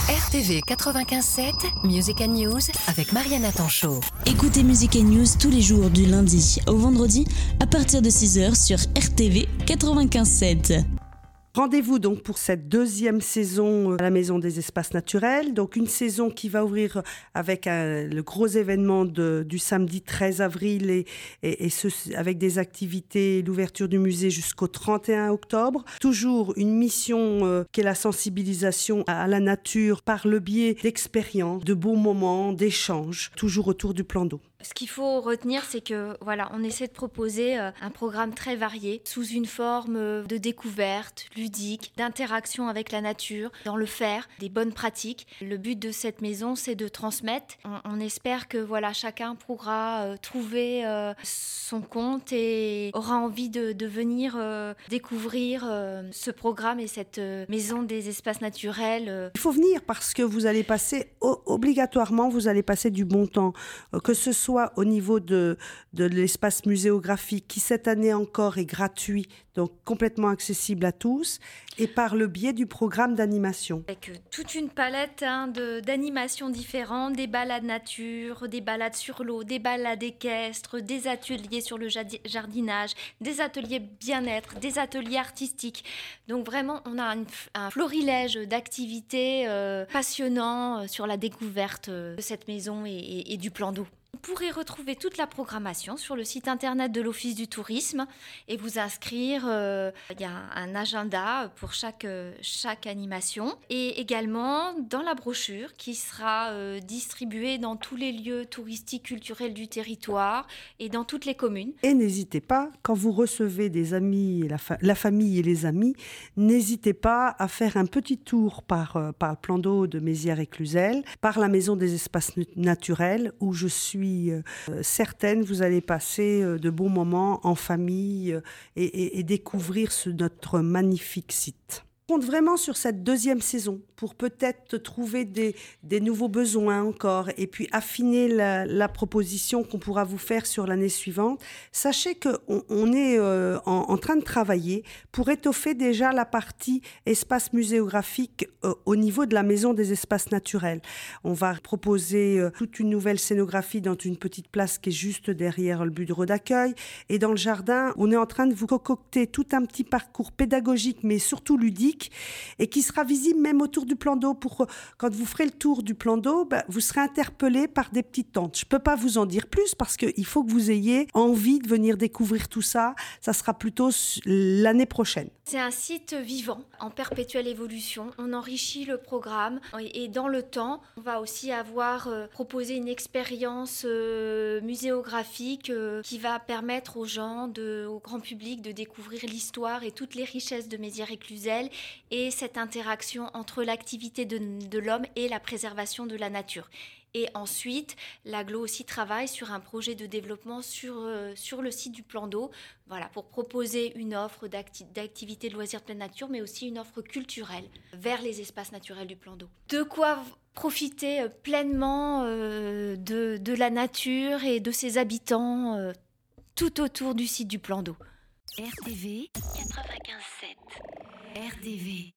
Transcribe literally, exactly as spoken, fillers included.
R T V quatre-vingt-quinze sept, Music and News avec Mariana Tanchot. Écoutez Music and News tous les jours du lundi au vendredi à partir de six heures sur R T V quatre-vingt-quinze sept. Rendez-vous donc pour cette deuxième saison à la Maison des Espaces Naturels. Donc une saison qui va ouvrir avec un, le gros événement de, du samedi treize avril et, et, et ce, avec des activités, l'ouverture du musée jusqu'au trente et un octobre. Toujours une mission euh, qui est la sensibilisation à, à la nature par le biais d'expériences, de beaux moments, d'échanges, toujours autour du plan d'eau. Ce qu'il faut retenir, c'est que voilà, on essaie de proposer euh, un programme très varié, sous une forme euh, de découverte, ludique, d'interaction avec la nature, dans le faire, des bonnes pratiques. Le but de cette maison, c'est de transmettre. On, on espère que voilà, chacun pourra euh, trouver euh, son compte et aura envie de, de venir euh, découvrir euh, ce programme et cette euh, Maison des Espaces Naturels. Euh. Il faut venir parce que vous allez passer, o- obligatoirement, vous allez passer du bon temps, euh, que ce soit soit au niveau de, de l'espace muséographique qui cette année encore est gratuit, donc complètement accessible à tous, et par le biais du programme d'animation. Avec toute une palette hein, de, d'animations différentes, des balades nature, des balades sur l'eau, des balades équestres, des ateliers sur le jardinage, des ateliers bien-être, des ateliers artistiques. Donc vraiment, on a un, un florilège d'activités euh, passionnants euh, sur la découverte euh, de cette maison et, et, et du plan d'eau. Vous pourrez retrouver toute la programmation sur le site internet de l'Office du tourisme et vous inscrire. Euh, il y a un, un agenda pour chaque, euh, chaque animation et également dans la brochure qui sera euh, distribuée dans tous les lieux touristiques culturels du territoire et dans toutes les communes. Et n'hésitez pas, quand vous recevez des amis, la, fa- la famille et les amis, n'hésitez pas à faire un petit tour par, euh, par le plan d'eau de Mézières et Cluzel, par la Maison des Espaces Naturels où je suis Euh, certaine, vous allez passer euh, de bons moments en famille euh, et, et, et découvrir ce, notre magnifique site. Je compte vraiment sur cette deuxième saison pour peut-être trouver des, des nouveaux besoins encore et puis affiner la, la proposition qu'on pourra vous faire sur l'année suivante. Sachez qu'on on est euh, en, en train de travailler pour étoffer déjà la partie espace muséographique euh, au niveau de la Maison des Espaces Naturels. On va proposer euh, toute une nouvelle scénographie dans une petite place qui est juste derrière le bureau d'accueil. Et dans le jardin, on est en train de vous concocter tout un petit parcours pédagogique mais surtout ludique et qui sera visible même autour du plan d'eau pour quand vous ferez le tour du plan d'eau, ben, vous serez interpellé par des petites tentes. Je ne peux pas vous en dire plus parce qu'il faut que vous ayez envie de venir découvrir tout ça. Ça sera plutôt l'année prochaine. C'est un site vivant, en perpétuelle évolution. On enrichit le programme et dans le temps, on va aussi avoir euh, proposé une expérience euh, muséographique euh, qui va permettre aux gens, de, au grand public, de découvrir l'histoire et toutes les richesses de Mézières et Cluzel et cette interaction entre l'activité de, de l'homme et la préservation de la nature. Et ensuite, l'Aglo aussi travaille sur un projet de développement sur, euh, sur le site du plan d'eau, voilà, pour proposer une offre d'acti- d'activités de loisirs de pleine nature, mais aussi une offre culturelle vers les espaces naturels du plan d'eau. De quoi profiter euh, pleinement euh, de, de la nature et de ses habitants euh, tout autour du site du plan d'eau. R T V quatre-vingt-quinze sept. R T V